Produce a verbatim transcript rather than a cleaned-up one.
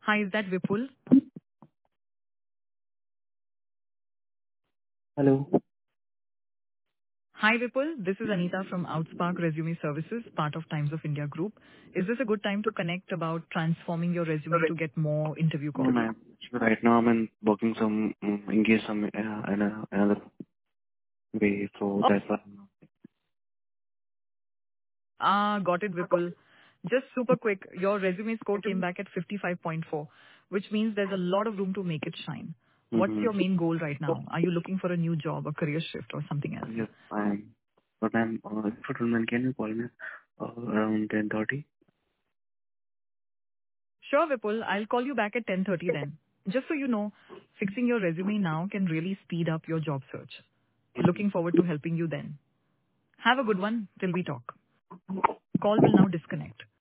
Hi, is that Vipul? Hello. Hi, Vipul. This is Anita from Outspark Resume Services, part of Times of India Group. Is this a good time to connect about transforming your resume to get more interview No, calls? ma'am. So right now I'm in working some, um, engage some, uh, in a, another way, so Oh, that's why. ah, got it, Vipul. Just super quick, your resume score came back at fifty-five point four, which means there's a lot of room to make it shine. What's Mm-hmm. your main goal right now? Are you looking for a new job, a career shift, or something else? Yes, I'm. But I'm, uh, if you don't mind, can you call me, uh, around ten thirty? Sure, Vipul. I'll call you back at ten thirty then. Just so you know, fixing your resume now can really speed up your job search. Looking forward to helping you then. Have a good one till we talk. Call will now disconnect.